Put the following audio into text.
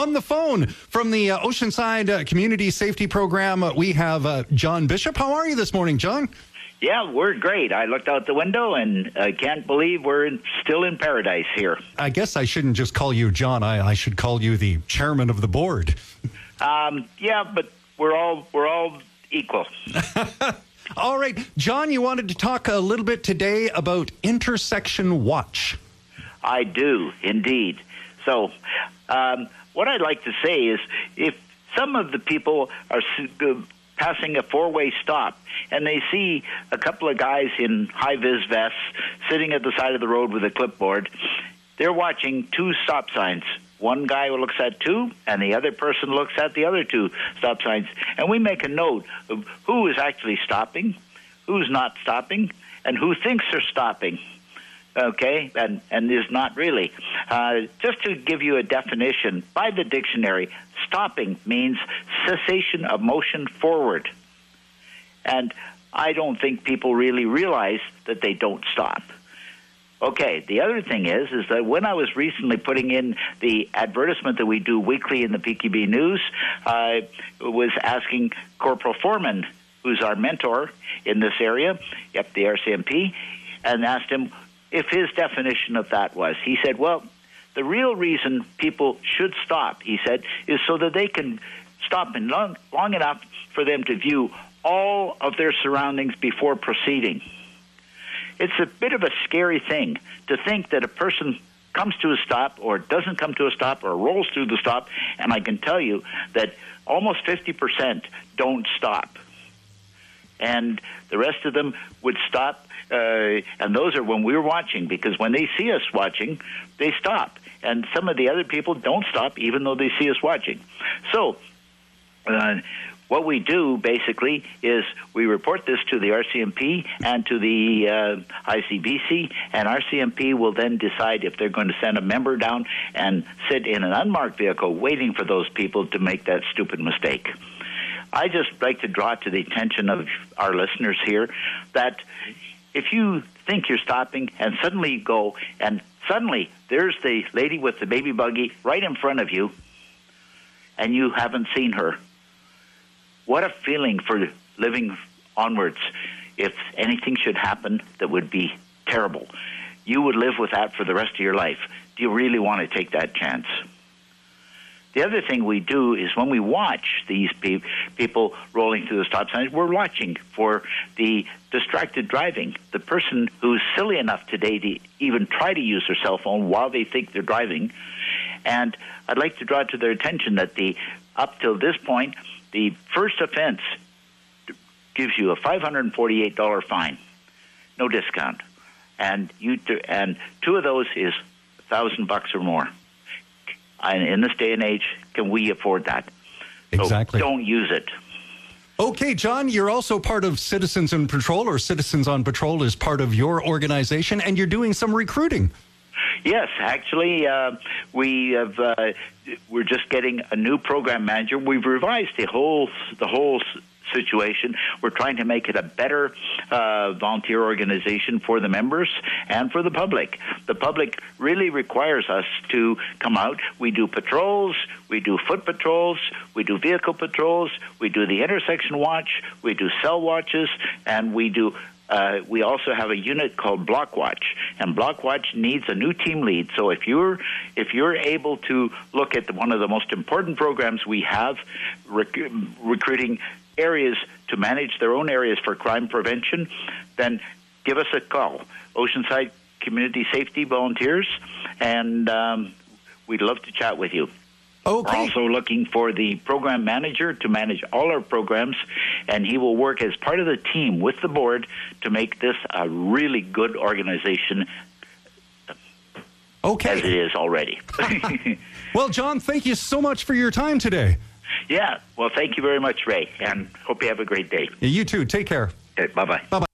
On the phone from the Oceanside Community Safety Program, we have John Bishop. How are you this morning, John? Yeah, we're great. I looked out the window and I can't believe we're still in paradise here. I guess I shouldn't just call you John. I should call you the chairman of the board. Yeah, but we're all equal. All right. John, you wanted to talk a little bit today about Intersection Watch. I do, indeed. So what I'd like to say is if some of the people are passing a four-way stop and they see a couple of guys in high-vis vests sitting at the side of the road with a clipboard, they're watching two stop signs. One guy looks at two, and the other person looks at the other two stop signs. And we make a note of who is actually stopping, who's not stopping, and who thinks they're stopping. Okay, and is not really. Just to give you a definition, by the dictionary, stopping means cessation of motion forward. And I don't think people really realize that they don't stop. Okay, the other thing is that when I was recently putting in the advertisement that we do weekly in the PQB News, I was asking Corporal Foreman, who's our mentor in this area, at the RCMP, and asked him if his definition of that was. He said, well, the real reason people should stop, he said, is so that they can stop in long enough for them to view all of their surroundings before proceeding. It's a bit of a scary thing to think that a person comes to a stop or doesn't come to a stop or rolls through the stop, and I can tell you that almost 50% don't stop. And the rest of them would stop, and those are when we're watching, because when they see us watching, they stop. And some of the other people don't stop even though they see us watching. So what we do, basically, is we report this to the RCMP and to the ICBC, and RCMP will then decide if they're going to send a member down and sit in an unmarked vehicle waiting for those people to make that stupid mistake. I just like to draw to the attention of our listeners here that if you think you're stopping and suddenly you go and suddenly there's the lady with the baby buggy right in front of you and you haven't seen her, what a feeling for living onwards. If anything should happen that would be terrible, you would live with that for the rest of your life. Do you really want to take that chance? The other thing we do is when we watch these people rolling through the stop signs, we're watching for the distracted driving, the person who's silly enough today to even try to use their cell phone while they think they're driving. And I'd like to draw to their attention that up till this point, the first offense gives you a $548 fine, no discount, and two of those is $1,000 or more. And in this day and age, can we afford that? Exactly. So don't use it. Okay, John, you're also part of Citizens on Patrol, or Citizens on Patrol is part of your organization, and you're doing some recruiting. Yes, actually, we're just getting a new program manager. We've revised the whole situation. We're trying to make it a better volunteer organization for the members and for the public. The public really requires us to come out. We do patrols, we do foot patrols, we do vehicle patrols, we do the intersection watch, we do cell watches, and we also have a unit called Block Watch, and Block Watch needs a new team lead. So if you're able to look at one of the most important programs we have, recruiting areas to manage their own areas for crime prevention, then give us a call. Oceanside Community Safety Volunteers, and we'd love to chat with you. Okay. We're also looking for the program manager to manage all our programs, and he will work as part of the team with the board to make this a really good organization. Okay. As it is already. Well, John, thank you so much for your time today. Yeah. Well, thank you very much, Ray, and hope you have a great day. You too. Take care. Okay, bye-bye. Bye-bye.